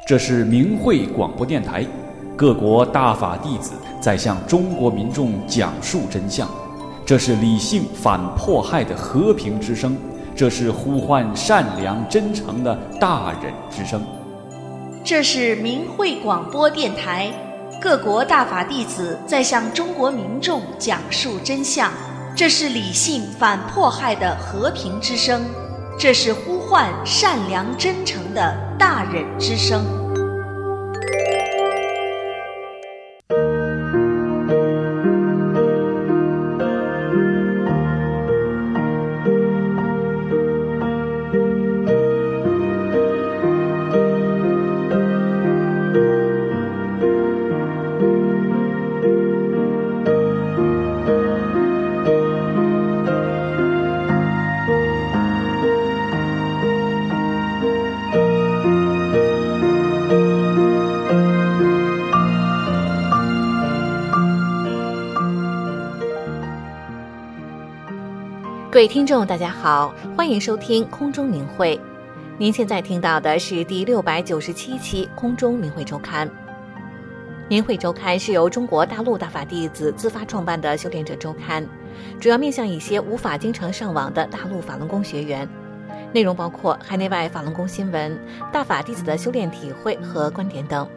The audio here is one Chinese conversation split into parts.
这是明慧广播电台，各国大法弟子在向中国民众讲述真相。这是理性反迫害的和平之声，这是呼唤善良真诚的大忍之声。 这是明慧广播电台，各国大法弟子在向中国民众讲述真相。这是理性反迫害的和平之声，这是呼唤善良真诚的大忍之声。 各位听众大家好，欢迎收听空中明慧。您现在听到的是第697期空中明慧周刊。明慧周刊是由中国大陆大法弟子自发创办的修炼者周刊，主要面向一些无法经常上网的大陆法轮功学员，内容包括海内外法轮功新闻、大法弟子的修炼体会和观点等。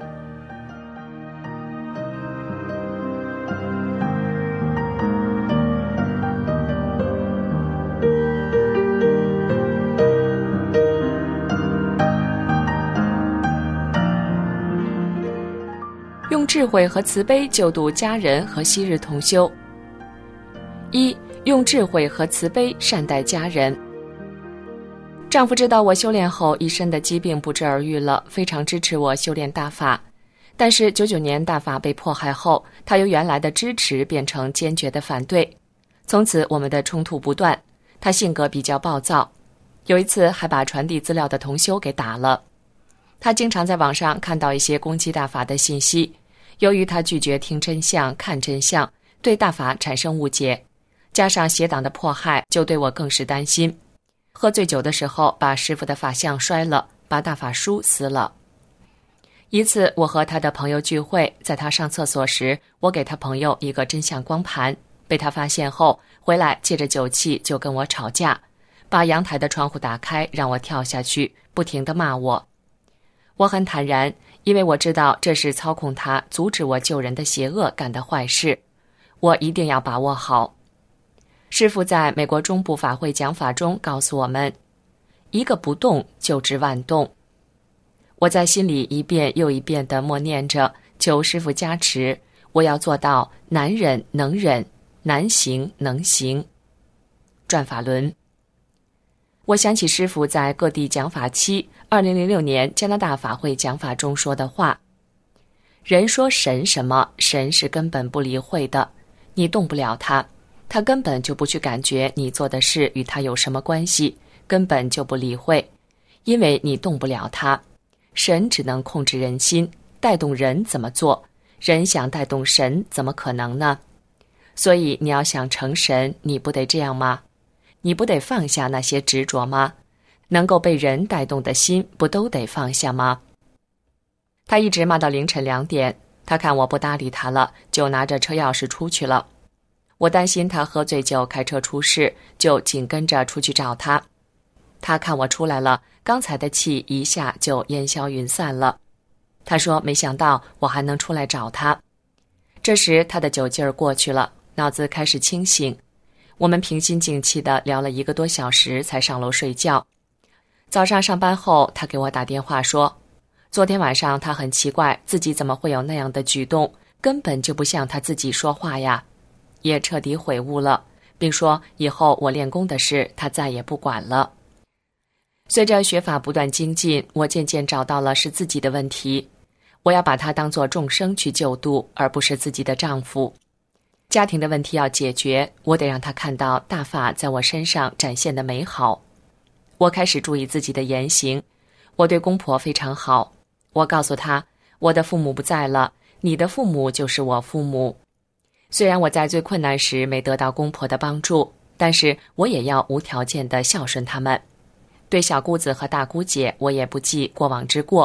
用智慧和慈悲救度家人和昔日同修。一、用智慧和慈悲善待家人。丈夫知道我修炼后一身的疾病不治而愈了，非常支持我修炼大法。但是99年大法被迫害后，他由原来的支持变成坚决的反对。从此我们的冲突不断，他性格比较暴躁，有一次还把传递资料的同修给打了。他经常在网上看到一些攻击大法的信息，由于他拒绝听真相、看真相，对大法产生误解，加上邪党的迫害，就对我更是担心。喝醉酒的时候，把师父的法像摔了，把大法书撕了。一次，我和他的朋友聚会，在他上厕所时，我给他朋友一个真相光盘，被他发现后，回来借着酒气就跟我吵架，把阳台的窗户打开，让我跳下去，不停地骂我。我很坦然，因为我知道这是操控他阻止我救人的邪恶干的坏事，我一定要把握好。师父在美国中部法会讲法中告诉我们，一个不动就知万动。我在心里一遍又一遍地默念着，求师父加持，我要做到难忍能忍，难行能行。转法轮。我想起师父在各地讲法期2006年加拿大法会讲法中说的话，人说神什么，神是根本不理会的，你动不了他，他根本就不去感觉你做的事与他有什么关系，根本就不理会，因为你动不了他。神只能控制人心，带动人怎么做，人想带动神怎么可能呢？所以你要想成神，你不得这样吗？你不得放下那些执着吗？能够被人带动的心不都得放下吗？他一直骂到凌晨2点，他看我不搭理他了，就拿着车钥匙出去了。我担心他喝醉酒开车出事，就紧跟着出去找他。他看我出来了，刚才的气一下就烟消云散了。他说没想到我还能出来找他。这时他的酒劲儿过去了，脑子开始清醒。我们平心静气地聊了1个多小时才上楼睡觉。早上上班后，他给我打电话说，昨天晚上他很奇怪，自己怎么会有那样的举动，根本就不像他自己说话呀，也彻底悔悟了，并说以后我练功的事他再也不管了。随着学法不断精进，我渐渐找到了是自己的问题，我要把他当作众生去救度，而不是自己的丈夫。家庭的问题要解决，我得让他看到大法在我身上展现的美好。我开始注意自己的言行，我对公婆非常好。我告诉他，我的父母不在了，你的父母就是我父母。虽然我在最困难时没得到公婆的帮助，但是我也要无条件地孝顺他们。对小姑子和大姑姐，我也不记过往之过，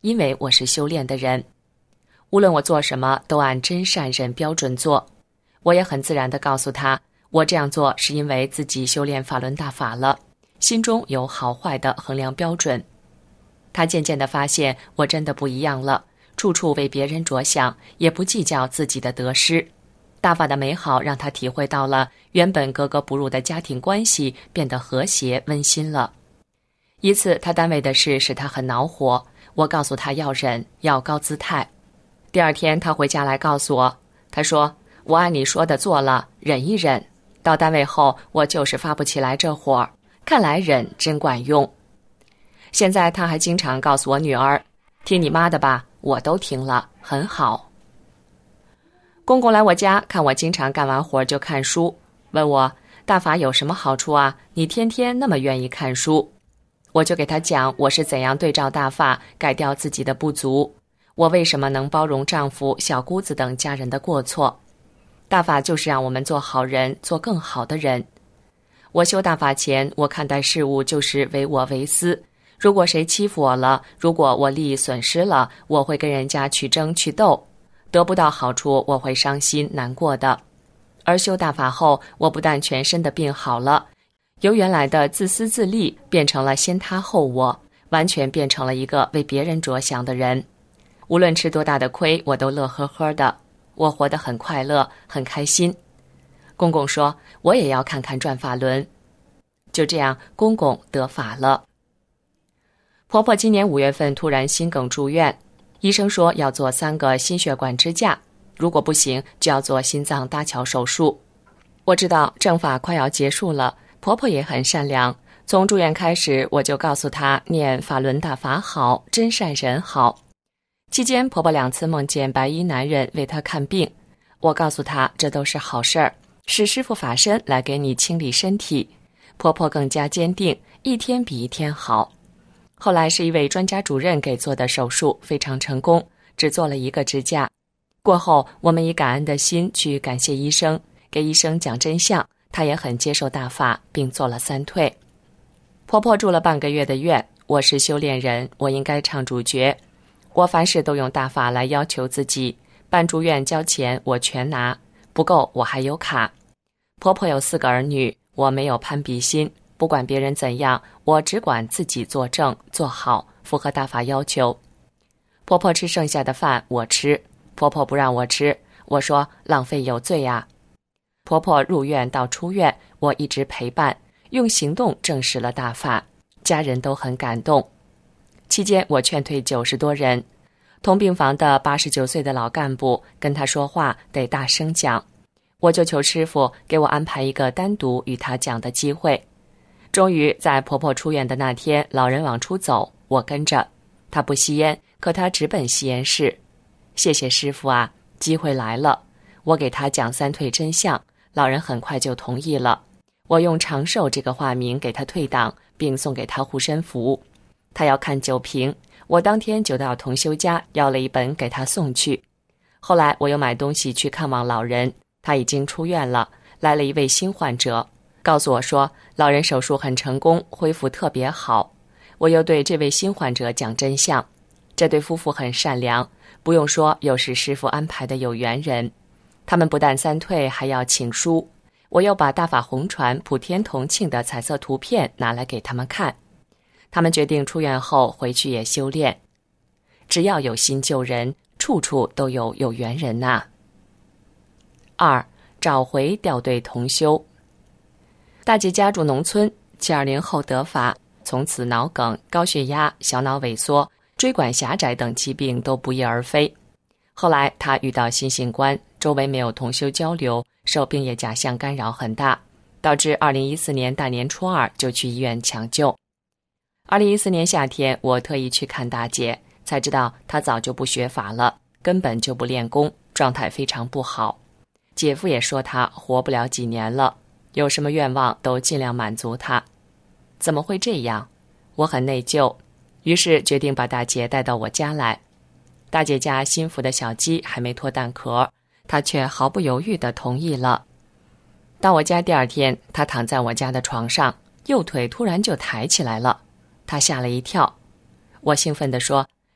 因为我是修炼的人。无论我做什么，都按真善忍标准做。我也很自然地告诉他，我这样做是因为自己修炼法轮大法了，心中有好坏的衡量标准。他渐渐地发现我真的不一样了，处处为别人着想，也不计较自己的得失。大法的美好让他体会到了，原本格格不入的家庭关系变得和谐温馨了。一次他单位的事使他很恼火，我告诉他要忍，要高姿态。第二天他回家来告诉我，他说我按你说的做了，忍一忍。到单位后我就是发不起来这火，看来忍真管用。现在他还经常告诉我女儿，听你妈的吧，我都听了，很好。公公来我家看我经常干完活就看书，问我大法有什么好处啊？你天天那么愿意看书。我就给他讲我是怎样对照大法改掉自己的不足，我为什么能包容丈夫、小姑子等家人的过错。大法就是让我们做好人，做更好的人。我修大法前，我看待事物就是唯我唯私，如果谁欺负我了，如果我利益损失了，我会跟人家去争去斗，得不到好处我会伤心难过的。而修大法后，我不但全身的病好了，由原来的自私自利变成了先他后我，完全变成了一个为别人着想的人。无论吃多大的亏，我都乐呵呵的，我活得很快乐，很开心。公公说我也要看看转法轮。就这样，公公得法了。婆婆今年5月份突然心梗住院，医生说要做3个心血管支架，如果不行就要做心脏搭桥手术。我知道正法快要结束了，婆婆也很善良，从住院开始我就告诉她念法轮大法好，真善人好。期间婆婆2次梦见白衣男人为她看病，我告诉她这都是好事儿，是师父法身来给你清理身体。婆婆更加坚定，一天比一天好。后来是一位专家主任给做的手术，非常成功，只做了1个支架。过后我们以感恩的心去感谢医生，给医生讲真相，他也很接受大法，并做了3退。婆婆住了半个月的院，我是修炼人，我应该唱主角。我凡事都用大法来要求自己，办住院交钱我全拿，不够我还有卡。婆婆有4个儿女，我没有攀比心，不管别人怎样，我只管自己做正做好，符合大法要求。婆婆吃剩下的饭我吃，婆婆不让我吃，我说浪费有罪啊。婆婆入院到出院，我一直陪伴，用行动证实了大法，家人都很感动。期间我劝退90多人，同病房的89岁的老干部跟他说话得大声讲，我就求师父给我安排一个单独与他讲的机会。终于在婆婆出院的那天，老人往出走，我跟着。他不吸烟，可他直奔吸烟室。谢谢师父啊，机会来了。我给他讲3退真相，老人很快就同意了。我用长寿这个化名给他退档，并送给他护身符。他要看酒瓶，我当天就到同修家要了一本给他送去。后来我又买东西去看望老人，他已经出院了，来了一位新患者，告诉我说老人手术很成功，恢复特别好。我又对这位新患者讲真相，这对夫妇很善良，不用说又是师父安排的有缘人。他们不但3退，还要请书。我又把大法红传普天同庆的彩色图片拿来给他们看。他们决定出院后回去也修炼。只要有心救人，处处都有有缘人呐。2. 找回掉队同修。大姐家住农村，720后得法，从此脑梗、高血压、小脑萎缩、椎管狭窄等疾病都不翼而飞。后来她遇到新型冠，周围没有同修交流，受病业假象干扰很大，导致2014年大年初2就去医院抢救。2014年夏天，我特意去看大姐，才知道她早就不学法了，根本就不练功，状态非常不好。姐夫也说她活不了几年了，有什么愿望都尽量满足她。怎么会这样？我很内疚，于是决定把大姐带到我家来。大姐家新孵的小鸡还没脱蛋壳，她却毫不犹豫地同意了。到我家第2天，她躺在我家的床上，右腿突然就抬起来了。她吓了一跳。我兴奋地说，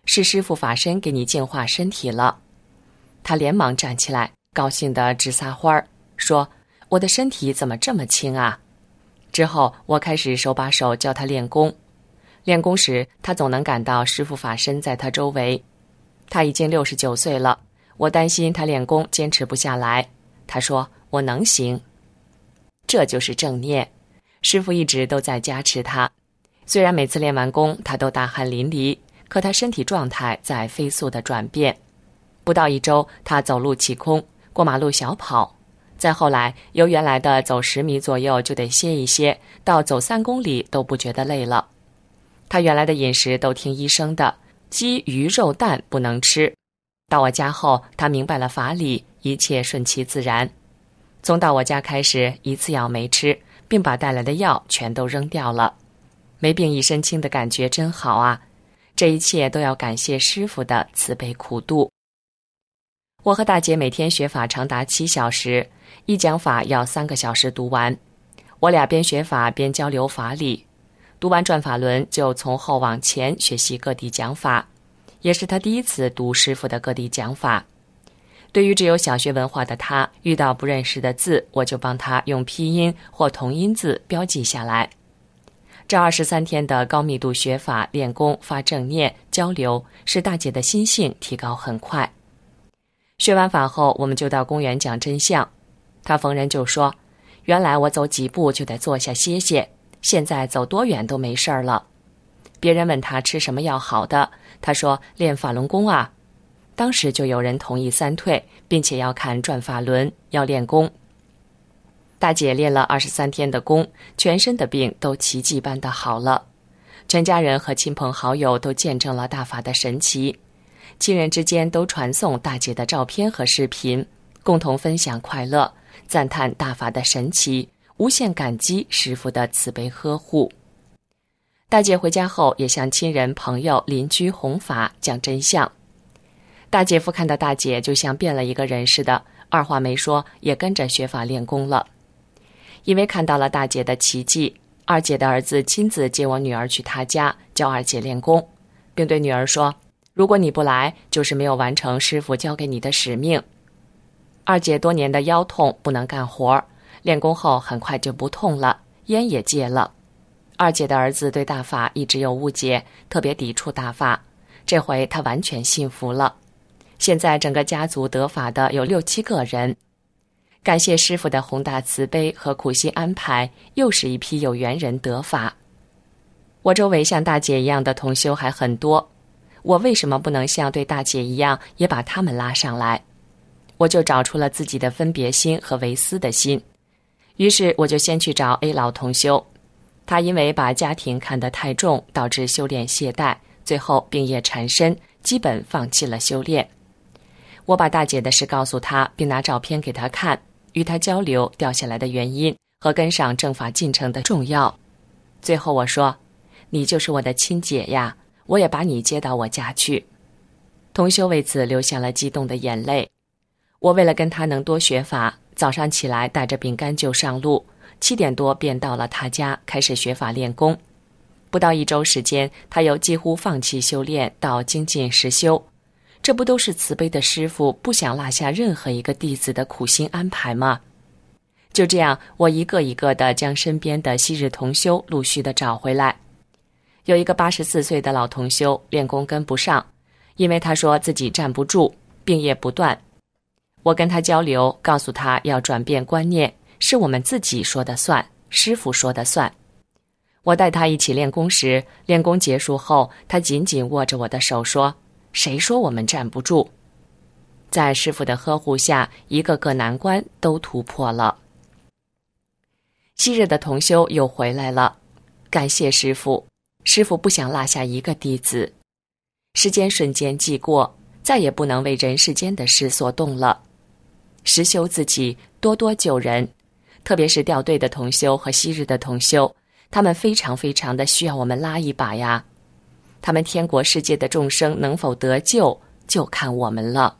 是师父法身给你净化身体了。”他连忙站起来，高兴地直撒欢儿，说：“我的身体怎么这么轻啊？”之后我开始手把手教他练功。练功时，他总能感到师父法身在他周围。他已经69岁了，我担心他练功坚持不下来。他说：“我能行。”这就是正念。师父一直都在加持他，虽然每次练完功他都大汗淋漓，可他身体状态在飞速的转变。不到1周，他走路起空，过马路小跑。再后来，由原来的走10米左右就得歇一歇，到走3公里都不觉得累了。他原来的饮食都听医生的，鸡、鱼、肉、蛋不能吃。到我家后，他明白了法理，一切顺其自然。从到我家开始，一次药没吃，并把带来的药全都扔掉了。没病一身轻的感觉真好啊！这一切都要感谢师父的慈悲苦度。我和大姐每天学法长达7小时，一讲法要3个小时读完。我俩边学法边交流法理。读完转法轮，就从后往前学习各地讲法，也是他第一次读师父的各地讲法。对于只有小学文化的他，遇到不认识的字，我就帮他用拼音或同音字标记下来。这23天的高密度学法、练功、发正念、交流，使大姐的心性提高很快。学完法后，我们就到公园讲真相。他逢人就说：“原来我走几步就得坐下歇歇，现在走多远都没事儿了。”别人问他吃什么药好的，他说：“练法轮功啊。”当时就有人同意3退，并且要看转法轮，要练功。大姐练了23天的功，全身的病都奇迹般的好了。全家人和亲朋好友都见证了大法的神奇，亲人之间都传送大姐的照片和视频，共同分享快乐，赞叹大法的神奇，无限感激师父的慈悲呵护。大姐回家后也向亲人、朋友、邻居弘法，讲真相。大姐夫看到大姐就像变了一个人似的，二话没说也跟着学法练功了。因为看到了大姐的奇迹，二姐的儿子亲自接我女儿去他家，教二姐练功，并对女儿说：“如果你不来，就是没有完成师父交给你的使命。”二姐多年的腰痛，不能干活，练功后很快就不痛了，烟也戒了。二姐的儿子对大法一直有误解，特别抵触大法，这回他完全信服了。现在整个家族得法的有6、7个人。感谢师父的宏大慈悲和苦心安排，又是一批有缘人得法。我周围像大姐一样的同修还很多，我为什么不能像对大姐一样，也把他们拉上来？我就找出了自己的分别心和为私的心。于是我就先去找 A 老同修，他因为把家庭看得太重，导致修炼懈怠，最后病业缠身，基本放弃了修炼。我把大姐的事告诉他，并拿照片给他看，与他交流掉下来的原因和跟上正法进程的重要。最后我说：“你就是我的亲姐呀，我也把你接到我家去。”同修为此流下了激动的眼泪。我为了跟他能多学法，早上起来带着饼干就上路，7点多便到了他家，开始学法练功。不到1周时间，他由几乎放弃修炼到精进实修。这不都是慈悲的师父不想落下任何一个弟子的苦心安排吗？就这样，我一个一个地将身边的昔日同修陆续地找回来。有一个84岁的老同修，练功跟不上，因为他说自己站不住，病业不断。我跟他交流，告诉他要转变观念，是我们自己说的算，师父说的算。我带他一起练功时，练功结束后，他紧紧握着我的手说：“谁说我们站不住？”在师父的呵护下，一个个难关都突破了。昔日的同修又回来了，感谢师父，师父不想落下一个弟子。时间瞬间即过，再也不能为人世间的事所动了。实修自己，多多救人，特别是掉队的同修和昔日的同修，他们非常非常的需要我们拉一把呀。他们天国世界的众生能否得救，就看我们了。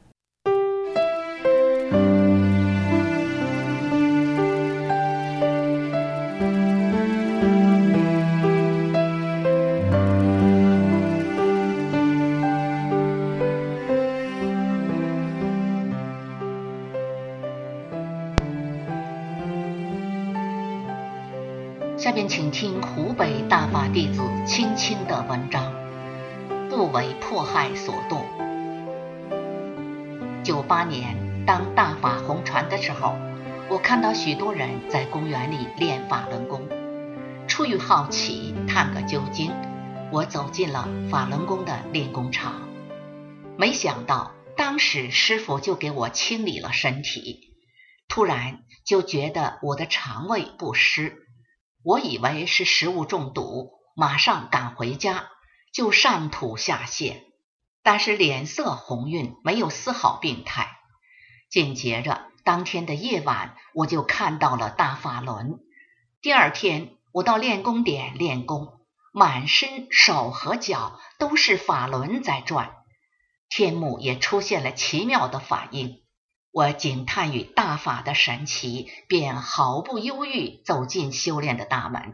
先请听湖北大法弟子青青的文章，不为迫害所动。98年，当大法红传的时候，我看到许多人在公园里练法轮功。出于好奇，探个究竟，我走进了法轮功的练功场。没想到，当时师傅就给我清理了身体，突然就觉得我的肠胃不适。我以为是食物中毒，马上赶回家，就上吐下泻，但是脸色红晕，没有丝毫病态。紧接着当天的夜晚，我就看到了大法轮。第二天我到练功点练功，满身手和脚都是法轮在转，天目也出现了奇妙的反应。我惊叹于大法的神奇，便毫不犹豫走进修炼的大门。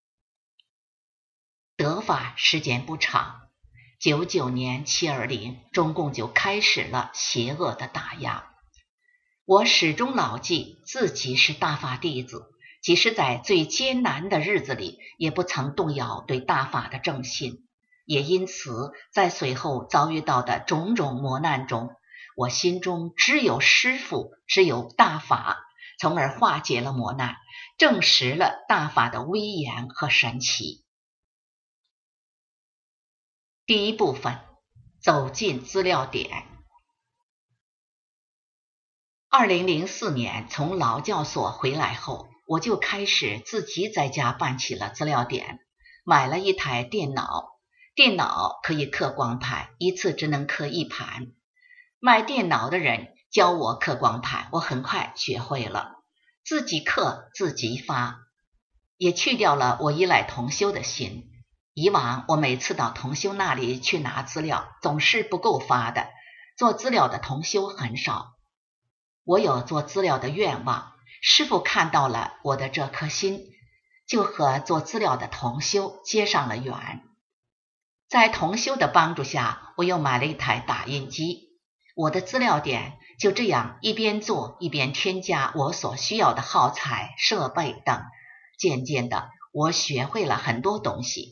得法时间不长，99年720，中共就开始了邪恶的打压。我始终牢记自己是大法弟子，即使在最艰难的日子里，也不曾动摇对大法的正信。也因此，在随后遭遇到的种种磨难中，我心中只有师父，只有大法，从而化解了磨难，证实了大法的威严和神奇。第一部分，走进资料点。2004年从劳教所回来后，我就开始自己在家办起了资料点，买了一台电脑，电脑可以刻光盘，一次只能刻1盘。卖电脑的人教我刻光盘，我很快学会了，自己刻自己发，也去掉了我依赖同修的心。以往我每次到同修那里去拿资料，总是不够发的，做资料的同修很少。我有做资料的愿望，师父看到了我的这颗心，就和做资料的同修结上了缘。在同修的帮助下，我又买了一台打印机。我的资料点就这样一边做一边添加我所需要的耗材、设备等。渐渐的，我学会了很多东西。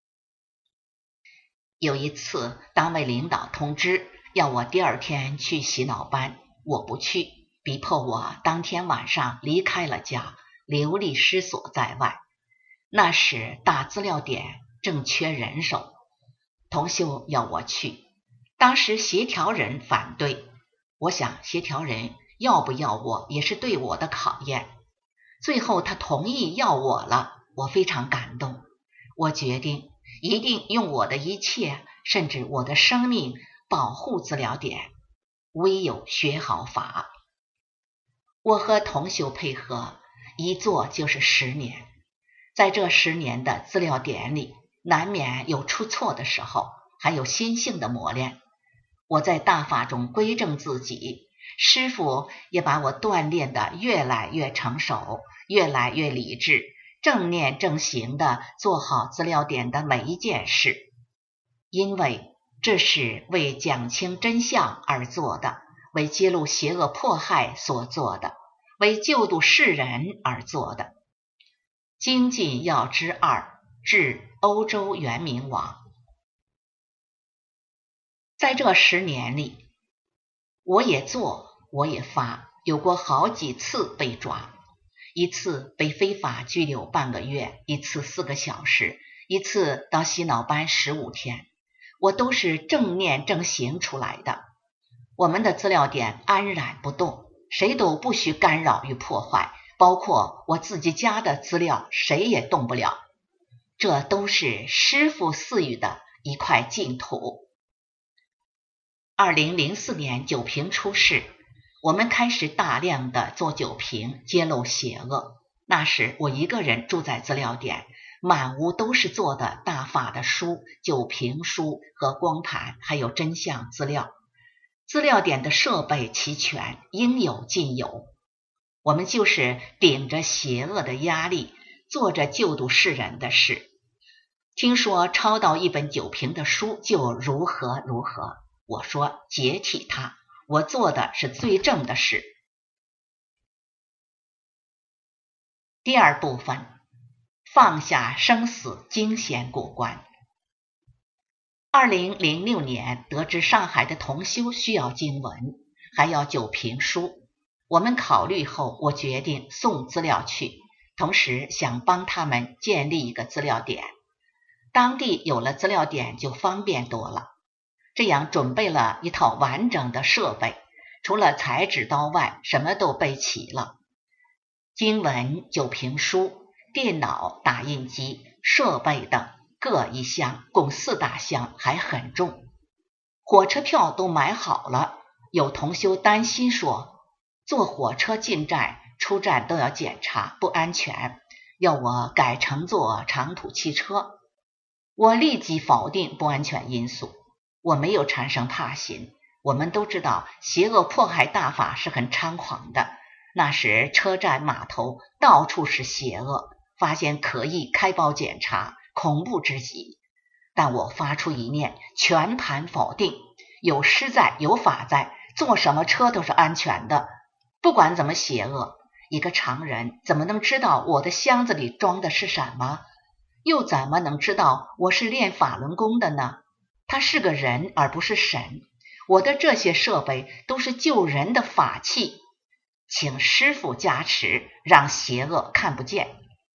有一次，单位领导通知要我第二天去洗脑班，我不去，逼迫我当天晚上离开了家，流离失所在外。那时大资料点正缺人手，同修要我去。当时协调人反对，我想协调人要不要我也是对我的考验。最后他同意要我了，我非常感动。我决定一定用我的一切，甚至我的生命保护资料点，唯有学好法。我和同修配合，一做就是10年。在这10年的资料点里，难免有出错的时候，还有心性的磨练。我在大法中归正自己，师父也把我锻炼得越来越成熟，越来越理智，正念正行地做好资料点的每一件事。因为这是为讲清真相而做的，为揭露邪恶迫害所做的，为救度世人而做的。精进要之2，至欧洲圆明王。在这10年里，我也做，我也发，有过好几次被抓，一次被非法拘留半个月，一次4个小时，一次到洗脑班15天，我都是正念正行出来的。我们的资料点安然不动，谁都不许干扰与破坏，包括我自己家的资料，谁也动不了。这都是师父赐予的一块净土。2004年酒瓶出事，我们开始大量的做酒瓶，揭露邪恶。那时我一个人住在资料点，满屋都是做的大法的书、酒瓶书和光盘，还有真相资料。资料点的设备齐全，应有尽有。我们就是顶着邪恶的压力，做着救度世人的事。听说抄到一本酒瓶的书就如何如何，我说解体它，我做的是最正的事。第二部分， 放下生死惊险过关。2006年得知上海的同修需要经文，还要9评书，我们考虑后，我决定送资料去，同时想帮他们建立一个资料点。当地有了资料点就方便多了，这样准备了一套完整的设备，除了裁纸刀外，什么都备齐了。经文、9评书、电脑、打印机、设备等各一箱，共4大箱，还很重。火车票都买好了，有同修担心说，坐火车进站、出站都要检查，不安全，要我改乘坐长途汽车。我立即否定不安全因素，我没有产生怕心。我们都知道邪恶迫害大法是很猖狂的，那时车站码头到处是邪恶，发现可疑开包检查，恐怖之极。但我发出一念，全盘否定，有师在，有法在，坐什么车都是安全的。不管怎么邪恶，一个常人怎么能知道我的箱子里装的是什么？又怎么能知道我是练法轮功的呢？他是个人而不是神，我的这些设备都是救人的法器，请师父加持，让邪恶看不见。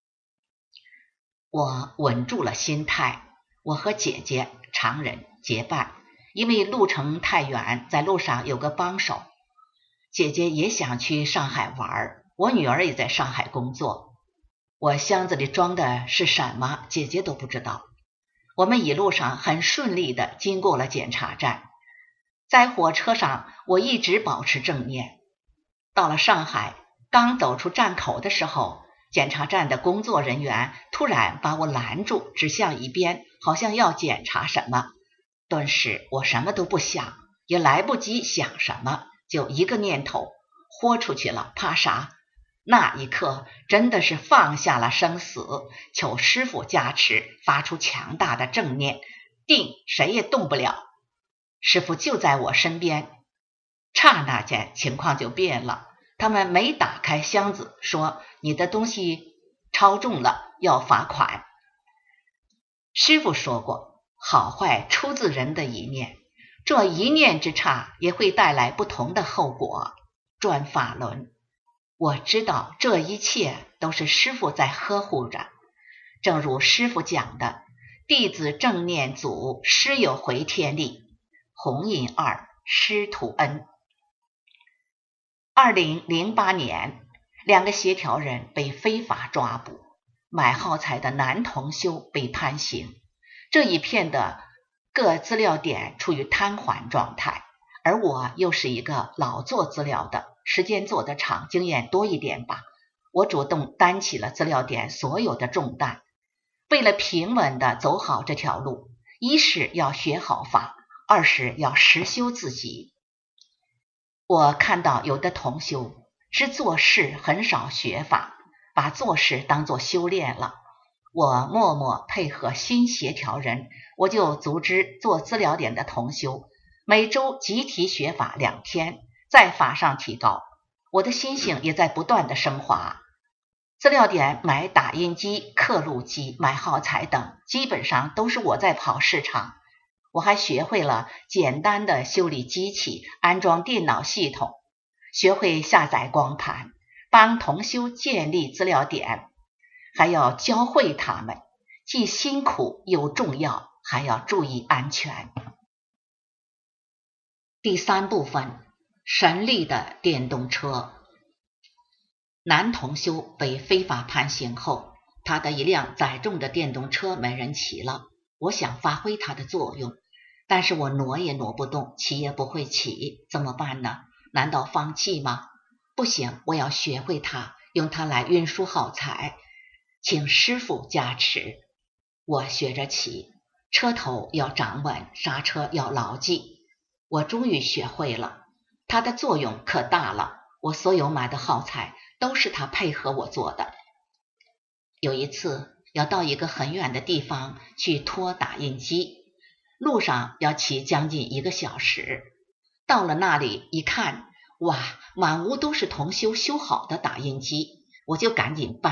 我稳住了心态，我和姐姐常人结伴，因为路程太远，在路上有个帮手。姐姐也想去上海玩，我女儿也在上海工作。我箱子里装的是什么，姐姐都不知道。我们一路上很顺利地经过了检查站，在火车上我一直保持正念。到了上海，刚走出站口的时候，检查站的工作人员突然把我拦住，指向一边，好像要检查什么。顿时我什么都不想，也来不及想什么，就一个念头，豁出去了，怕啥？那一刻真的是放下了生死，求师父加持，发出强大的正念，定谁也动不了。师父就在我身边，刹那间情况就变了。他们没打开箱子，说你的东西超重了，要罚款。师父说过，好坏出自人的一念，这一念之差也会带来不同的后果。转法轮，我知道这一切都是师父在呵护着。正如师父讲的，弟子正念祖，师有回天力，弘引2，师徒恩。2008年，2个协调人被非法抓捕，买耗材的男同修被判刑。这一片的各资料点处于瘫痪状态，而我又是一个老做资料的，时间做得长，经验多一点吧。我主动担起了资料点所有的重担。为了平稳地走好这条路，一是要学好法，二是要实修自己。我看到有的同修只做事，很少学法，把做事当作修炼了。我默默配合新协调人，我就组织做资料点的同修，每周集体学法2天，在法上提高。我的心性也在不断的升华。资料点买打印机、刻录机、买耗材等，基本上都是我在跑市场。我还学会了简单的修理机器，安装电脑系统，学会下载光盘，帮同修建立资料点，还要教会他们，既辛苦又重要，还要注意安全。第3部分，神力的电动车。男同修被非法判刑后，他的一辆载重的电动车没人骑了。我想发挥它的作用，但是我挪也挪不动，骑也不会骑，怎么办呢？难道放弃吗？不行，我要学会它，用它来运输耗材，请师父加持。我学着骑，车头要掌稳，刹车要牢记。我终于学会了，它的作用可大了。我所有买的耗材都是它配合我做的。有一次要到一个很远的地方去拖打印机，路上要骑将近1个小时。到了那里一看，哇，满屋都是同修修好的打印机，我就赶紧搬，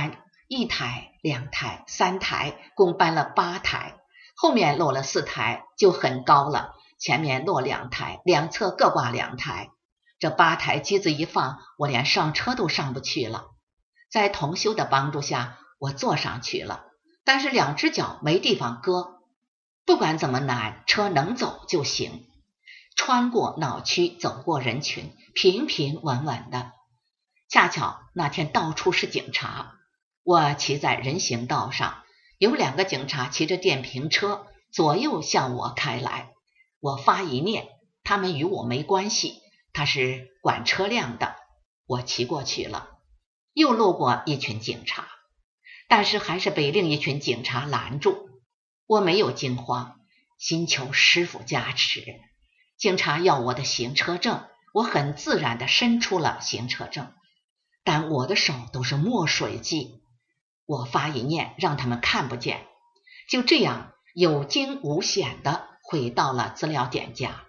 1台、2台、3台，共搬了8台，后面落了4台，就很高了，前面落2台，两侧各挂2台。这8台机子一放，我连上车都上不去了。在同修的帮助下，我坐上去了，但是2只脚没地方搁。不管怎么难，车能走就行。穿过闹区，走过人群，平平稳稳的。恰巧那天到处是警察，我骑在人行道上，有2个警察骑着电瓶车左右向我开来。我发一念，他们与我没关系，他是管车辆的。我骑过去了，又路过一群警察，但是还是被另一群警察拦住。我没有惊慌，心求师父加持。警察要我的行车证，我很自然地伸出了行车证，但我的手都是墨水迹。我发一念，让他们看不见。就这样有惊无险地回到了资料点家。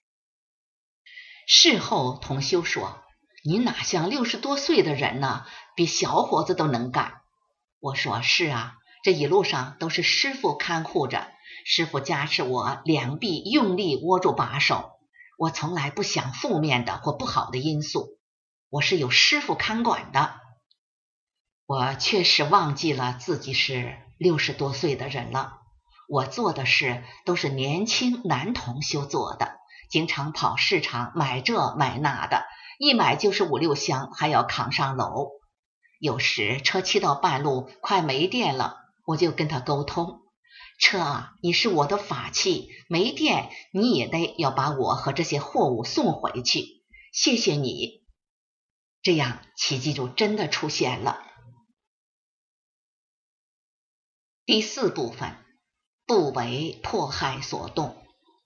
事后同修说，你哪像60多岁的人呢，比小伙子都能干。我说是啊，这一路上都是师父看护着，师父加持我2臂用力握住把手，我从来不想负面的或不好的因素，我是有师父看管的。我确实忘记了自己是60多岁的人了，我做的事都是年轻男同修做的，经常跑市场买这买那的，一买就是5、6箱，还要扛上楼。有时车骑到半路快没电了，我就跟他沟通，车啊，你是我的法器，没电你也得要把我和这些货物送回去，谢谢你。这样奇迹就真的出现了。第4部分，不为迫害所动。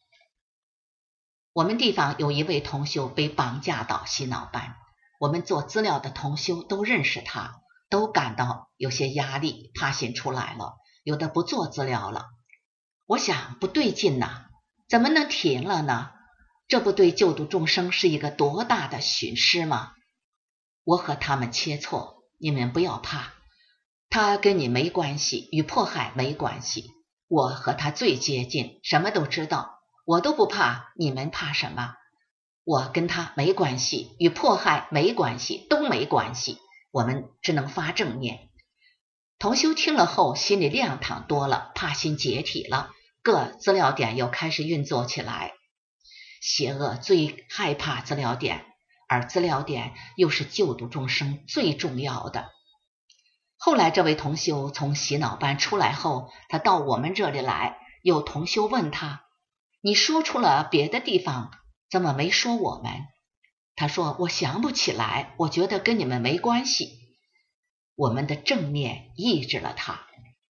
我们地方有一位同修被绑架到洗脑班，我们做资料的同修都认识他，都感到有些压力，怕心出来了，有的不做资料了。我想不对劲呐，怎么能停了呢？这不对救度众生是一个多大的损失吗？我和他们切磋，你们不要怕，他跟你没关系，与迫害没关系，我和他最接近，什么都知道，我都不怕，你们怕什么？我跟他没关系，与迫害没关系，都没关系，我们只能发正念。同修听了后心里亮堂多了，怕心解体了，各资料点又开始运作起来。邪恶最害怕资料点，而资料点又是救度众生最重要的。后来这位同修从洗脑班出来后，他到我们这里来，有同修问他，你说出了别的地方，怎么没说我们？他说我想不起来，我觉得跟你们没关系。我们的正念抑制了他。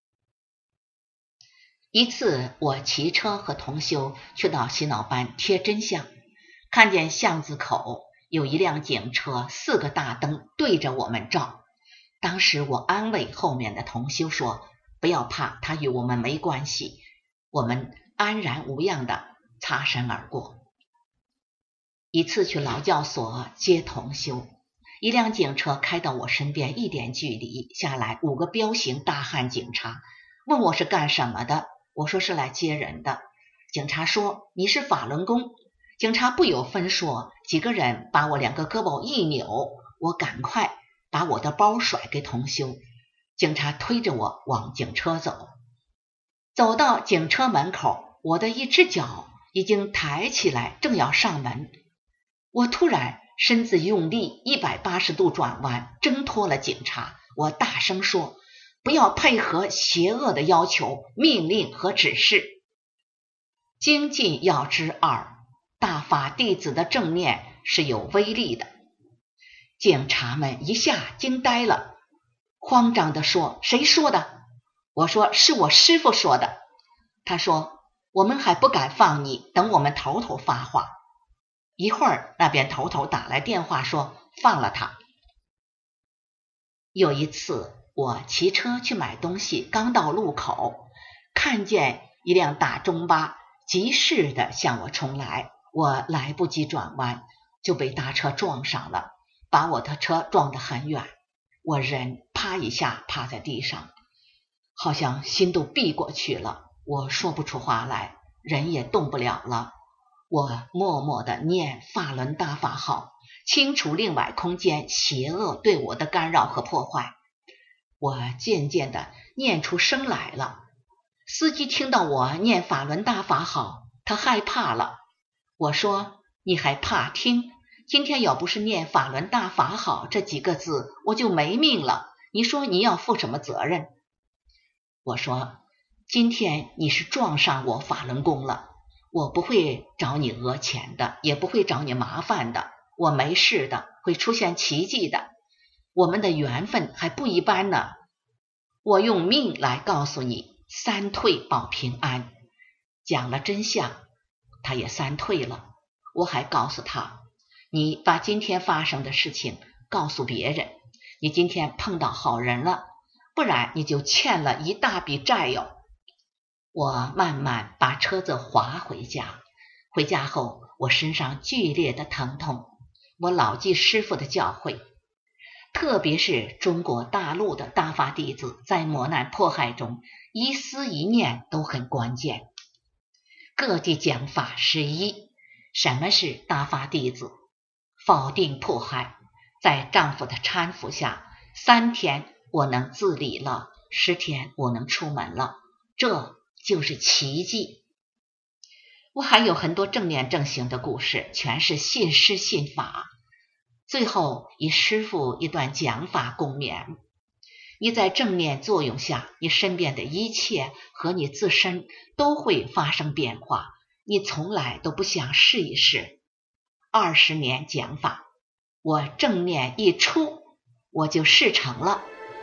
一次我骑车和同修去到洗脑班贴真相，看见巷子口有一辆警车，4个大灯对着我们照。当时我安慰后面的同修说，不要怕，他与我们没关系。我们安然无恙地擦身而过。一次去劳教所接同修，一辆警车开到我身边一点距离，下来5个彪形大汉警察，问我是干什么的，我说是来接人的。警察说你是法轮功。警察不由分说，几个人把我2个胳膊一扭，我赶快把我的包甩给同修，警察推着我往警车走。走到警车门口，我的一只脚已经抬起来，正要上门，我突然身子用力180度转弯，挣脱了警察。我大声说，不要配合邪恶的要求、命令和指示。精进要知2，大法弟子的正念是有威力的。警察们一下惊呆了，慌张地说，谁说的？我说是我师父说的。他说，我们还不敢放你，等我们头头发话。一会儿那边头头打来电话说放了他。有一次我骑车去买东西，刚到路口，看见一辆大中巴急势地向我冲来，我来不及转弯就被大车撞上了，把我的车撞得很远。 我人啪一下趴在地上，好像心都闭过去了，我说不出话来，人也动不了了。我默默地念法轮大法号，清除另外空间邪恶对我的干扰和破坏。我渐渐地念出声来了。司机听到我念法轮大法好，他害怕了。我说：你还怕听？今天要不是念法轮大法好这几个字，我就没命了。你说你要负什么责任？我说：今天你是撞上我法轮功了，我不会找你讹钱的，也不会找你麻烦的，我没事的，会出现奇迹的。我们的缘分还不一般呢。我用命来告诉你，三退保平安。讲了真相，他也三退了。我还告诉他，你把今天发生的事情告诉别人，你今天碰到好人了，不然你就欠了一大笔债哟。我慢慢把车子划回家，回家后我身上剧烈的疼痛。我牢记师父的教诲，特别是中国大陆的大法弟子在磨难迫害中，一思一念都很关键。各地讲法是一，什么是大法弟子？否定迫害，在丈夫的搀扶下，3天我能自理了，10天我能出门了，这就是奇迹。我还有很多正念正行的故事，全是信师信法。最后以师父一段讲法共勉：你在正念作用下，你身边的一切和你自身都会发生变化，你从来都不想试一试。20年讲法，我正念一出，我就事成了。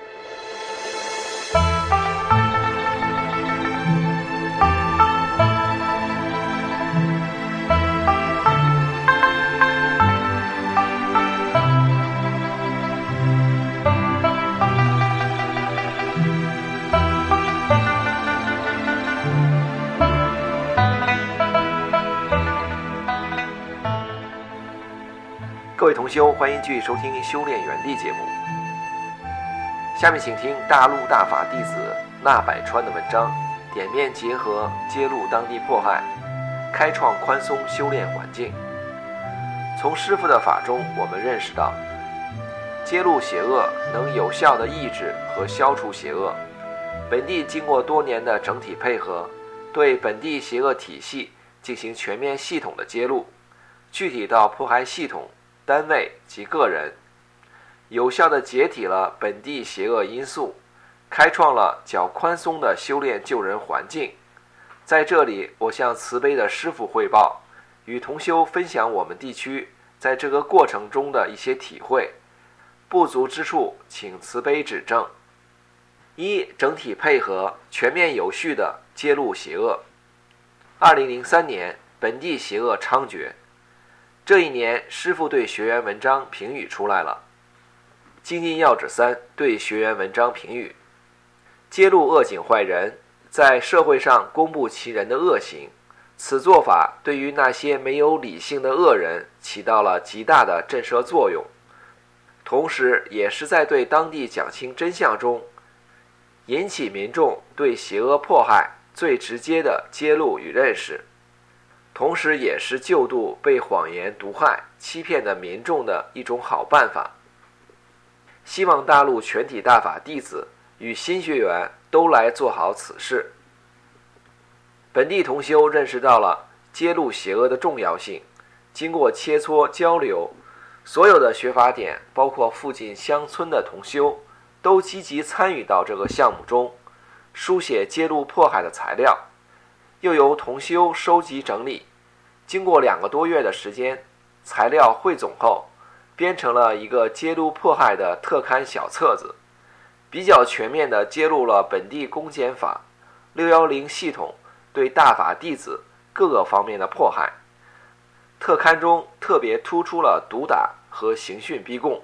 各位同修，欢迎继续收听《修炼原地》节目。下面请听大陆大法弟子纳百川的文章，点面结合，揭露当地迫害，开创宽松修炼环境。从师父的法中，我们认识到，揭露邪恶能有效地抑制和消除邪恶。本地经过多年的整体配合，对本地邪恶体系进行全面系统的揭露，具体到迫害系统、单位及个人，有效地解体了本地邪恶因素，开创了较宽松的修炼救人环境。在这里，我向慈悲的师父汇报，与同修分享我们地区在这个过程中的一些体会，不足之处请慈悲指正。一、整体配合，全面有序地揭露邪恶。2003年，本地邪恶猖獗。这一年，师父对学员文章评语出来了。精进要旨3对学员文章评语：揭露恶境坏人，在社会上公布其人的恶行，此做法对于那些没有理性的恶人起到了极大的震慑作用，同时也是在对当地讲清真相中，引起民众对邪恶迫害最直接的揭露与认识，同时也是救度被谎言毒害、欺骗的民众的一种好办法。希望大陆全体大法弟子与新学员都来做好此事。本地同修认识到了揭露邪恶的重要性，经过切磋交流，所有的学法点，包括附近乡村的同修，都积极参与到这个项目中，书写揭露迫害的材料，又由同修收集整理。经过2个多月的时间，材料汇总后，编成了一个揭露迫害的特刊小册子，比较全面地揭露了本地公检法610系统对大法弟子各个方面的迫害。特刊中特别突出了毒打和刑讯逼供。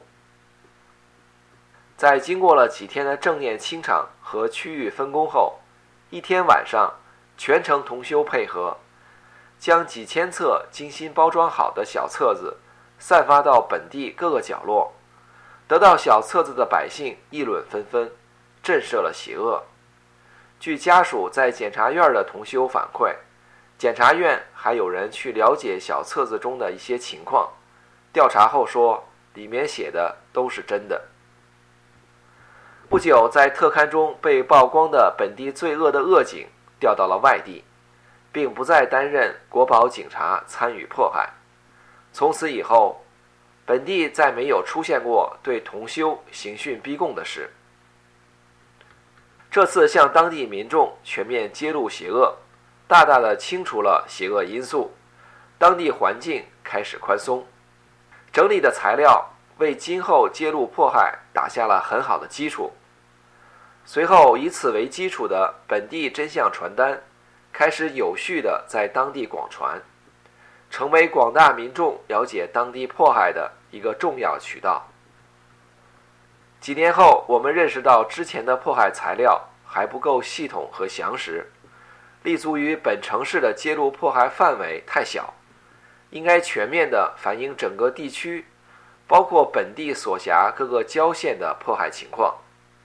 在经过了几天的正念清场和区域分工后，一天晚上，全程同修配合，将几千册精心包装好的小册子散发到本地各个角落， 得到小册子的百姓议论纷纷，震慑了邪恶。据家属在检察院的同修反馈，检察院还有人去了解小册子中的一些情况，调查后说里面写的都是真的。不久，在特刊中被曝光的本地罪恶的恶警调到了外地，并不再担任国保警察参与迫害。从此以后，本地再没有出现过对同修刑讯逼供的事。这次向当地民众全面揭露邪恶，大大的清除了邪恶因素，当地环境开始宽松。整理的材料为今后揭露迫害打下了很好的基础。随后，以此为基础的本地真相传单开始有序地在当地广传，成为广大民众了解当地迫害的一个重要渠道。几年后，我们认识到之前的迫害材料还不够系统和详实，立足于本城市的揭露迫害范围太小，应该全面地反映整个地区，包括本地所辖各个郊县的迫害情况。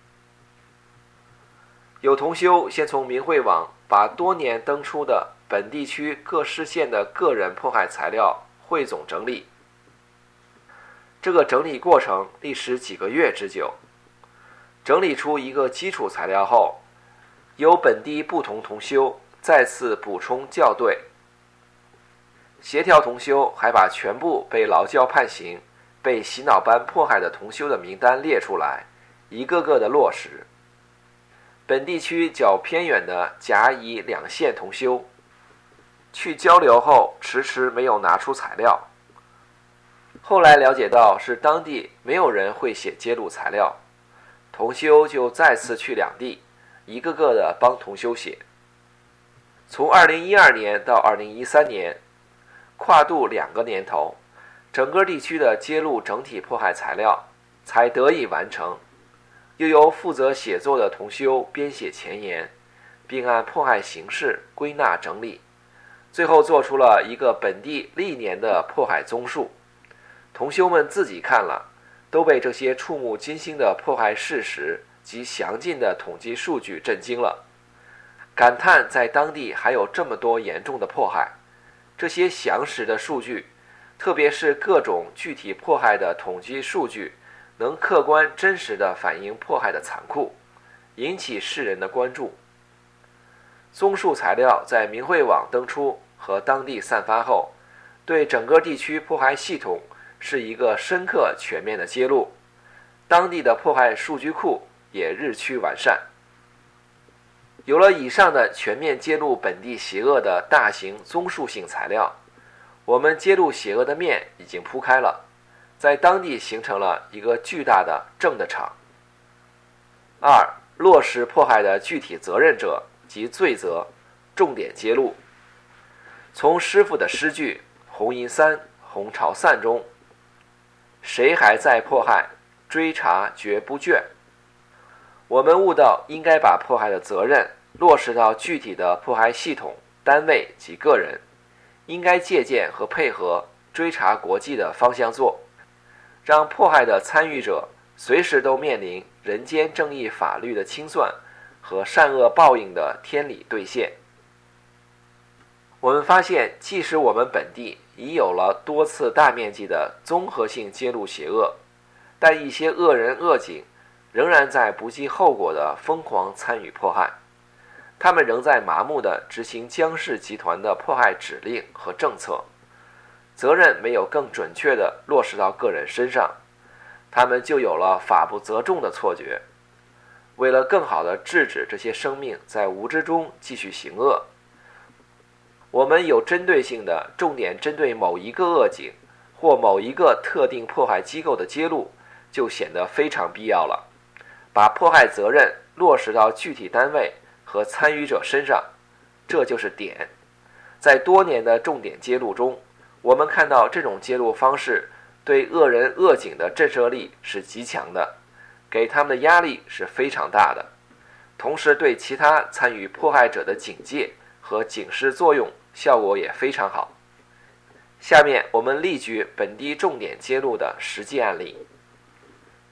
有同修先从明慧网把多年登出的本地区各市县的个人迫害材料汇总整理，这个整理过程历时几个月之久。整理出一个基础材料后，由本地不同同修再次补充校对。协调同修还把全部被劳教判刑、被洗脑班迫害的同修的名单列出来，一个个的落实。本地区较偏远的甲乙两县同修去交流后迟迟没有拿出材料，后来了解到是当地没有人会写揭露材料，同修就再次去两地，一个个的帮同修写。从2012年到2013年，跨度2个年头，整个地区的揭露整体迫害材料才得以完成，又由负责写作的同修编写前言，并按迫害形式归纳整理，最后做出了一个本地历年的迫害综述。同修们自己看了，都被这些触目惊心的迫害事实及详尽的统计数据震惊了，感叹在当地还有这么多严重的迫害。这些详实的数据，特别是各种具体迫害的统计数据，能客观真实地反映迫害的残酷，引起世人的关注。综述材料在明慧网登出和当地散发后，对整个地区迫害系统是一个深刻全面的揭露，当地的迫害数据库也日趋完善。有了以上的全面揭露本地邪恶的大型综述性材料，我们揭露邪恶的面已经铺开了，在当地形成了一个巨大的正的场。2. 落实迫害的具体责任者及罪责，重点揭露。从师父的诗句《红银三红潮散》中，谁还在迫害，追查绝不倦，我们悟到应该把迫害的责任落实到具体的迫害系统、单位及个人，应该借鉴和配合追查国际的方向做，让迫害的参与者随时都面临人间正义法律的清算和善恶报应的天理兑现。我们发现，即使我们本地已有了多次大面积的综合性揭露邪恶，但一些恶人恶警仍然在不计后果地疯狂参与迫害，他们仍在麻木地执行江氏集团的迫害指令和政策，责任没有更准确地落实到个人身上，他们就有了法不责众的错觉。为了更好地制止这些生命在无知中继续行恶，我们有针对性的重点针对某一个恶警或某一个特定迫害机构的揭露，就显得非常必要了。把迫害责任落实到具体单位和参与者身上，这就是点。在多年的重点揭露中，我们看到这种揭露方式对恶人恶警的震慑力是极强的，给他们的压力是非常大的，同时对其他参与迫害者的警戒和警示作用效果也非常好。下面我们例举本地重点揭露的实际案例。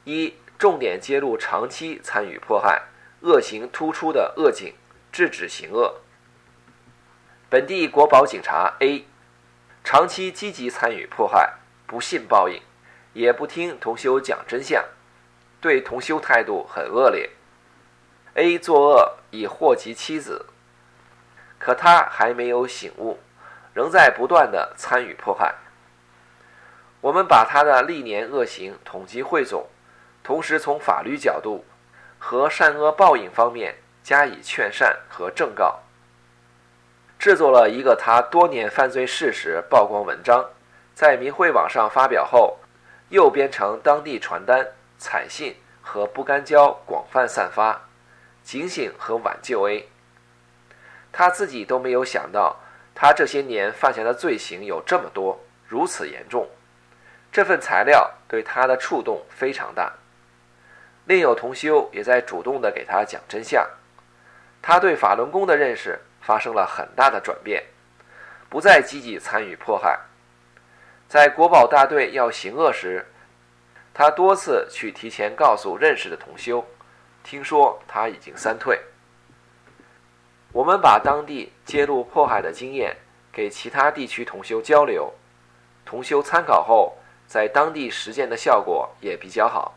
一、重点揭露长期参与迫害、恶行突出的恶警，制止行恶。本地国保警察 A 长期积极参与迫害，不信报应，也不听同修讲真相，对同修态度很恶劣。A 作恶已祸及妻子，可他还没有醒悟，仍在不断地参与迫害。我们把他的历年恶行统计汇总，同时从法律角度和善恶报应方面加以劝善和正告，制作了一个他多年犯罪事实曝光文章，在明慧网上发表后，又编成当地传单、彩信和不干胶广泛散发，警醒和挽救 A。 他自己都没有想到，他这些年犯下的罪行有这么多，如此严重。这份材料对他的触动非常大。另有同修也在主动地给他讲真相，他对法轮功的认识发生了很大的转变，不再积极参与迫害。在国保大队要行恶时，他多次去提前告诉认识的同修，听说他已经三退。我们把当地揭露迫害的经验给其他地区同修交流，同修参考后，在当地实践的效果也比较好。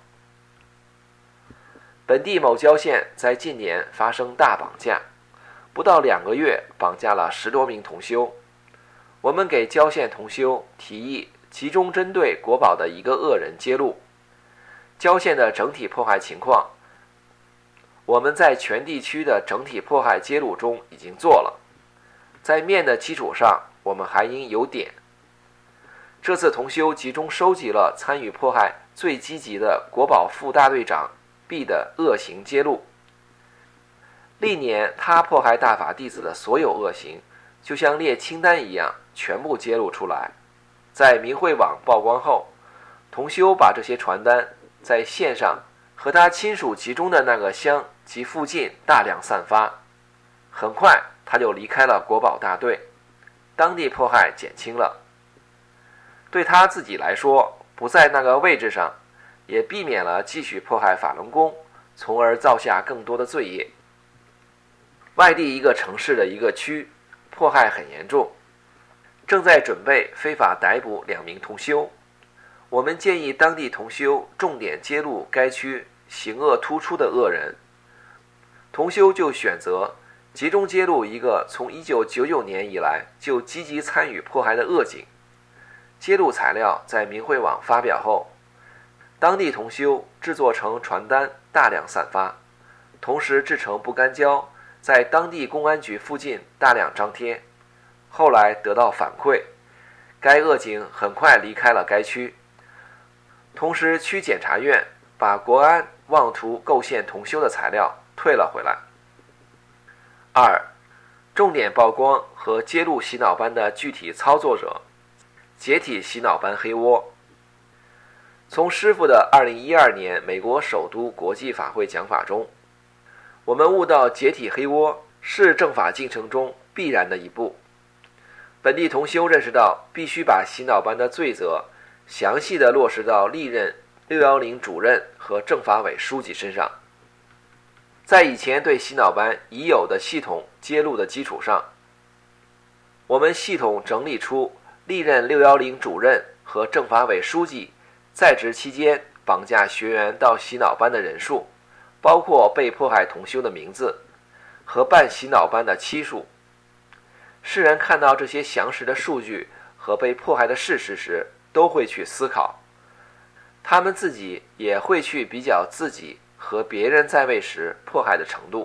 本地某郊县在近年发生大绑架，不到2个月绑架了10多名同修。我们给郊县同修提议集中针对国保的一个恶人揭露郊县的整体迫害情况。我们在全地区的整体迫害揭露中已经做了，在面的基础上，我们还应有点。这次同修集中收集了参与迫害最积极的国保副大队长 B 的恶行揭露。历年他迫害大法弟子的所有恶行，就像列清单一样，全部揭露出来。在明慧网曝光后，同修把这些传单在线上和他亲属集中的那个乡及附近大量散发。很快他就离开了国保大队，当地迫害减轻了。对他自己来说，不在那个位置上，也避免了继续迫害法轮功，从而造下更多的罪业。外地一个城市的一个区，迫害很严重，正在准备非法逮捕2名同修。我们建议当地同修重点揭露该区行恶突出的恶人，同修就选择集中揭露一个从1999年以来就积极参与迫害的恶警。揭露材料在明慧网发表后，当地同修制作成传单大量散发，同时制成不干胶，在当地公安局附近大量张贴。后来得到反馈，该恶警很快离开了该区。同时区检察院把国安妄图构陷同修的材料退了回来。2. 重点曝光和揭露洗脑班的具体操作者，解体洗脑班黑窝。从师父的2012年美国首都国际法会讲法中，我们悟到解体黑窝是正法进程中必然的一步。本地同修认识到，必须把洗脑班的罪责详细地落实到历任610主任和政法委书记身上。在以前对洗脑班已有的系统揭露的基础上，我们系统整理出历任610主任和政法委书记在职期间绑架学员到洗脑班的人数，包括被迫害同修的名字和办洗脑班的期数。世人看到这些详实的数据和被迫害的事实时，都会去思考，他们自己也会去比较自己和别人在位时迫害的程度。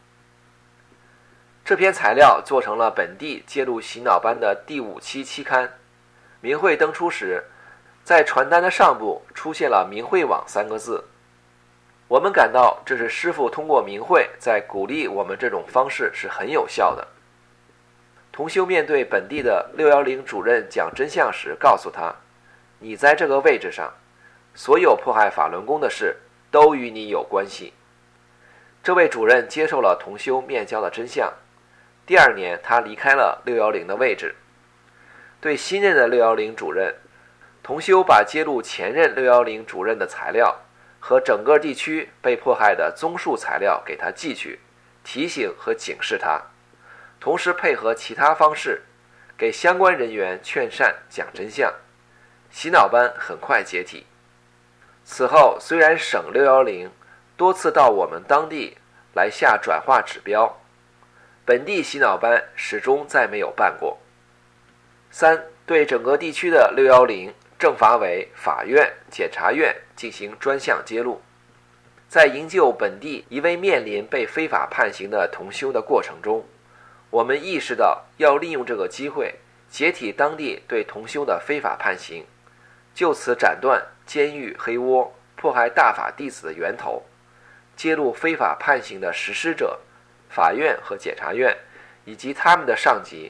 这篇材料做成了本地揭露洗脑班的第5期期刊。明慧登出时，在传单的上部出现了明慧网3个字。我们感到这是师父通过明慧在鼓励我们，这种方式是很有效的。同修面对本地的610主任讲真相时，告诉他，你在这个位置上，所有迫害法轮功的事都与你有关系。这位主任接受了同修面交的真相。第2年他离开了610的位置。对新任的610主任，同修把揭露前任610主任的材料和整个地区被迫害的综述材料给他寄去，提醒和警示他，同时配合其他方式给相关人员劝善讲真相。洗脑班很快解体。此后，虽然省610多次到我们当地来下转化指标，本地洗脑班始终再没有办过。3. 对整个地区的610政法委、法院、检察院进行专项揭露。在营救本地一位面临被非法判刑的同修的过程中，我们意识到要利用这个机会解体当地对同修的非法判刑，就此斩断监狱黑窝迫害大法弟子的源头，揭露非法判刑的实施者、法院和检察院以及他们的上级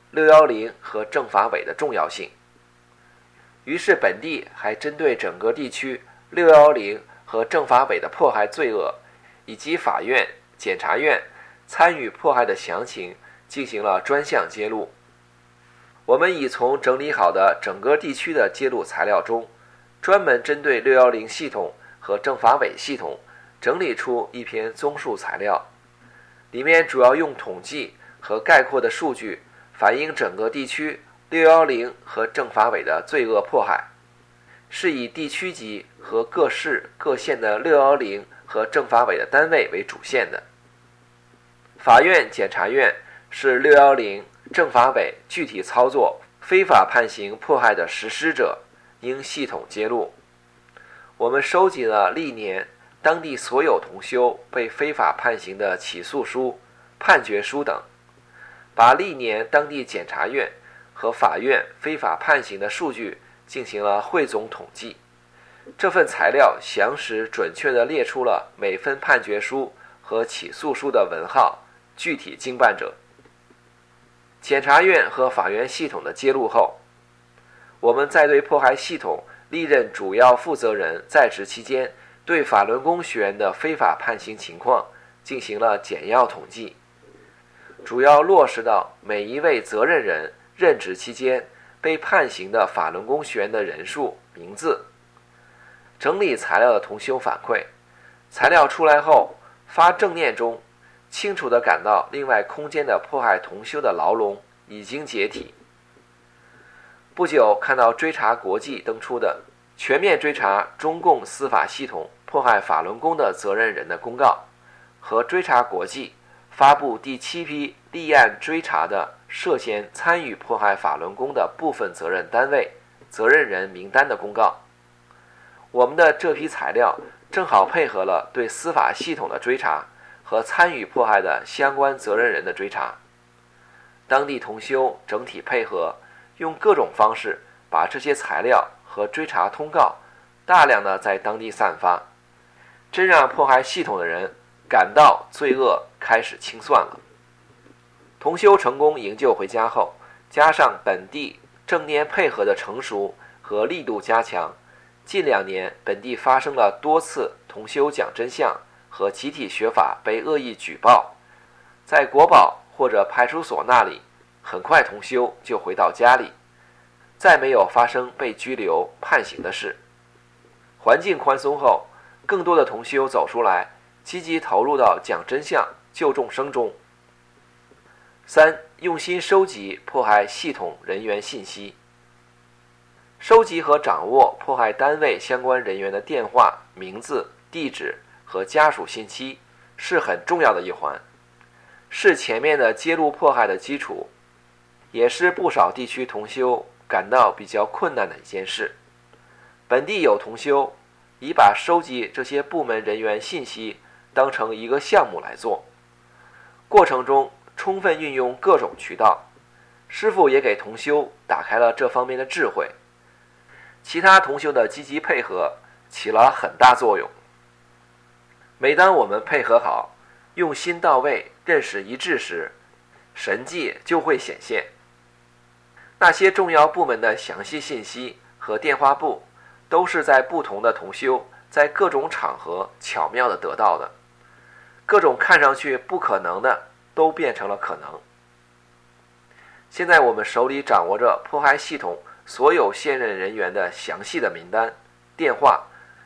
610和政法委的重要性。于是本地还针对整个地区610和政法委的迫害罪恶以及法院、检察院参与迫害的详情进行了专项揭露。我们已从整理好的整个地区的揭露材料中，专门针对610系统和政法委系统整理出一篇综述材料，里面主要用统计和概括的数据反映整个地区610和政法委的罪恶迫害，是以地区级和各市各县的610和政法委的单位为主线的。法院、检察院是610、政法委具体操作非法判刑迫害的实施者，应系统揭露。我们收集了历年当地所有同修被非法判刑的起诉书、判决书等，把历年当地检察院和法院非法判刑的数据进行了汇总统计。这份材料详实准确地列出了每份判决书和起诉书的文号、具体经办者。检察院和法院系统的揭露后，我们在对迫害系统历任主要负责人在职期间对法轮功学员的非法判刑情况进行了简要统计，主要落实到每一位责任人任职期间被判刑的法轮功学员的人数、名字。整理材料的同修反馈，材料出来后发正念中，清楚地感到另外空间的迫害同修的牢笼已经解体。不久看到追查国际登出的全面追查中共司法系统迫害法轮功的责任人的公告，和追查国际发布第7批立案追查的涉嫌参与迫害法轮功的部分责任单位、责任人名单的公告。我们的这批材料正好配合了对司法系统的追查和参与迫害的相关责任人的追查。当地同修整体配合，用各种方式把这些材料和追查通告大量的在当地散发，真让迫害系统的人感到罪恶开始清算了。同修成功营救回家后，加上本地正念配合的成熟和力度加强，近2年本地发生了多次同修讲真相和集体学法被恶意举报，在国保或者派出所那里，很快同修就回到家里，再没有发生被拘留判刑的事。环境宽松后，更多的同修走出来，积极投入到讲真相、救众生中。3. 用心收集迫害系统人员信息。收集和掌握迫害单位相关人员的电话、名字、地址和家属信息是很重要的一环，是前面的揭露迫害的基础，也是不少地区同修感到比较困难的一件事。本地有同修已把收集这些部门人员信息当成一个项目来做，过程中充分运用各种渠道，师父也给同修打开了这方面的智慧，其他同修的积极配合起了很大作用。每当我们配合好，用心到位，认识一致时，神迹就会显现。那些重要部门的详细信息和电话簿都是在不同的同修在各种场合巧妙地得到的，各种看上去不可能的都变成了可能。现在我们手里掌握着迫害系统所有现任人员的详细的名单、电话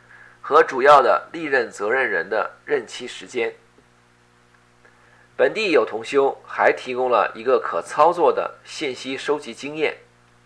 和主要的历任责任人的任期时间。本地有同修还提供了一个可操作的信息收集经验。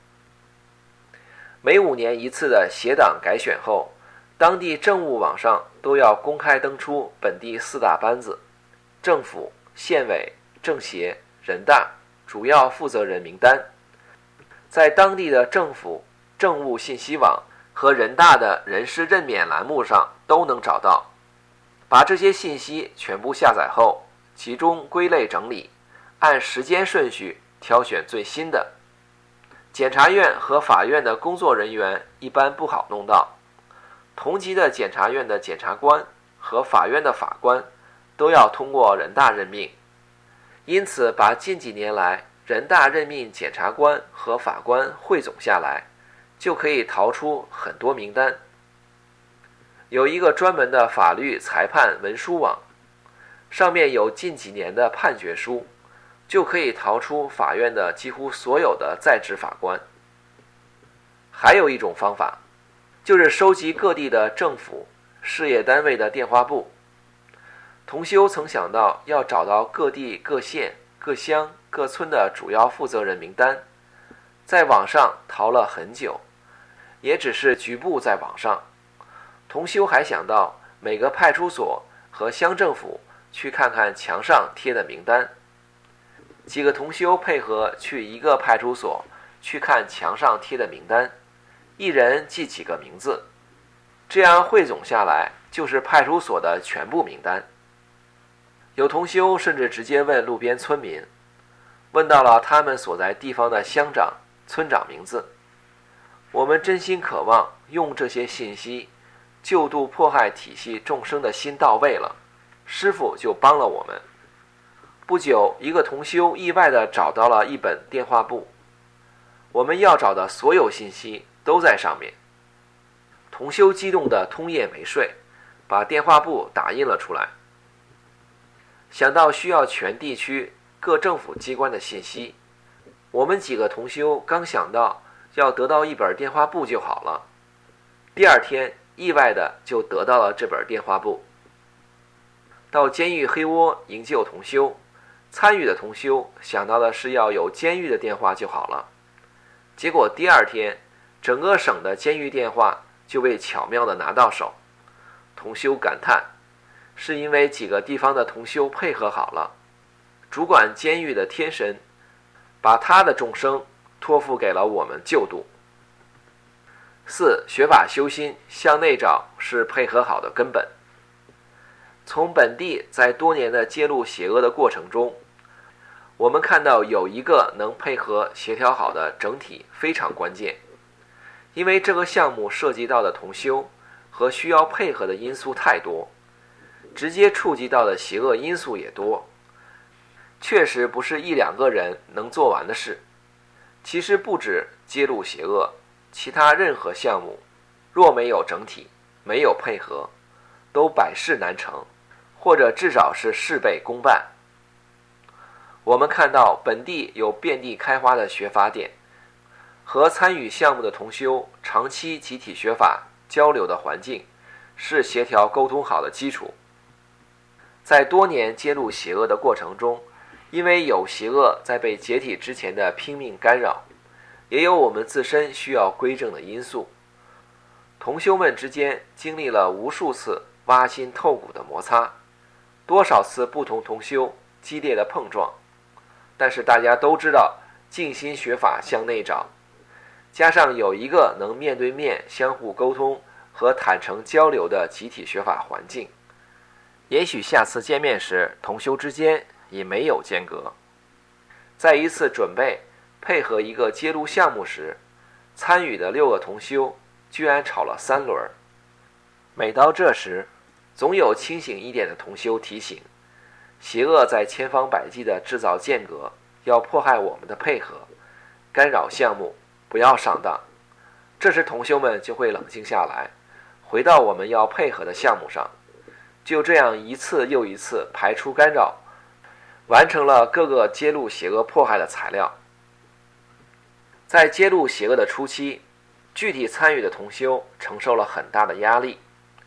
每5年一次的协党改选后，当地政务网上都要公开登出本地4大班子、政府、县委、政协、人大主要负责人名单，在当地的政府政务信息网和人大的人事任免栏目上都能找到。把这些信息全部下载后，集中归类整理，按时间顺序挑选最新的。检察院和法院的工作人员一般不好弄到，同级的检察院的检察官和法院的法官都要通过人大任命，因此把近几年来人大任命检察官和法官汇总下来，就可以淘出很多名单。有一个专门的法律裁判文书网，上面有近几年的判决书，就可以淘出法院的几乎所有的在职法官。还有一种方法，就是收集各地的政府、事业单位的电话簿。同修曾想到要找到各地各县、各乡、各村的主要负责人名单，在网上淘了很久，也只是局部在网上。同修还想到每个派出所和乡政府去看看墙上贴的名单，几个同修配合去一个派出所去看墙上贴的名单，一人记几个名字，这样汇总下来就是派出所的全部名单。有同修甚至直接问路边村民，问到了他们所在地方的乡长、村长名字。我们真心渴望用这些信息救度迫害体系众生的心到位了，师父就帮了我们。不久，一个同修意外地找到了一本电话簿，我们要找的所有信息都在上面。同修激动得通夜没睡，把电话簿打印了出来。想到需要全地区各政府机关的信息，我们几个同修刚想到要得到一本电话簿就好了，第二天意外的就得到了这本电话簿。到监狱黑窝营救同修，参与的同修想到的是要有监狱的电话就好了，结果第二天整个省的监狱电话就被巧妙的拿到手。同修感叹，是因为几个地方的同修配合好了，主管监狱的天神把他的众生托付给了我们救度。4. 学法修心向内找是配合好的根本。从本地在多年的揭露邪恶的过程中，我们看到有一个能配合协调好的整体非常关键，因为这个项目涉及到的同修和需要配合的因素太多，直接触及到的邪恶因素也多，确实不是1、2个人能做完的事。其实不止揭露邪恶，其他任何项目若没有整体，没有配合，都百事难成，或者至少是事倍功半。我们看到本地有遍地开花的学法点，和参与项目的同修长期集体学法交流的环境，是协调沟通好的基础。在多年揭露邪恶的过程中，因为有邪恶在被解体之前的拼命干扰，也有我们自身需要归正的因素。同修们之间经历了无数次挖心透骨的摩擦，多少次不同同修激烈的碰撞，但是大家都知道静心学法向内找，加上有一个能面对面相互沟通和坦诚交流的集体学法环境，也许下次见面时同修之间已没有间隔。在一次准备配合一个揭露项目时，参与的6个同修居然吵了3轮。每到这时，总有清醒一点的同修提醒，邪恶在千方百计地制造间隔，要迫害我们的配合，干扰项目，不要上当。这时同修们就会冷静下来，回到我们要配合的项目上，就这样一次又一次排除干扰，完成了各个揭露邪恶迫害的材料。在揭露邪恶的初期，具体参与的同修承受了很大的压力。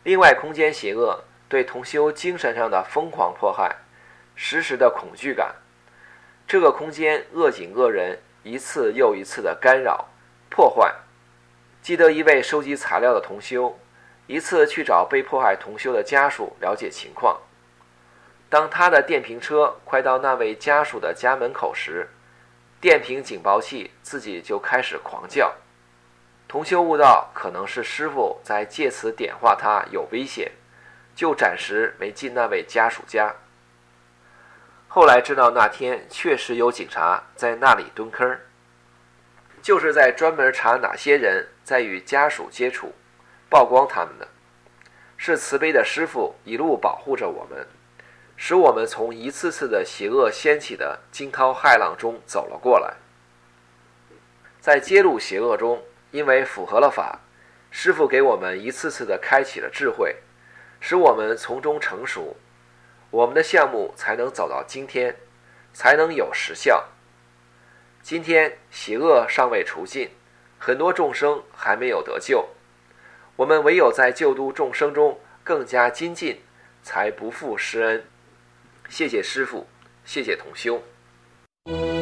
另外，空间邪恶对同修精神上的疯狂迫害，时时的恐惧感。这个空间恶景恶人，一次又一次的干扰破坏。记得一位收集材料的同修，一次去找被迫害同修的家属了解情况。当他的电瓶车快到那位家属的家门口时，电瓶警报器自己就开始狂叫。同修悟到可能是师父在借此点化他有危险，就暂时没进那位家属家。后来知道那天确实有警察在那里蹲坑，就是在专门查哪些人在与家属接触，曝光他们的。是慈悲的师父一路保护着我们，使我们从一次次的邪恶掀起的惊涛骇浪中走了过来。在揭露邪恶中，因为符合了法，师父给我们一次次的开启了智慧，使我们从中成熟，我们的项目才能走到今天，才能有实效。今天邪恶尚未除尽，很多众生还没有得救，我们唯有在救度众生中更加精进，才不负师恩。谢谢师父，谢谢同修。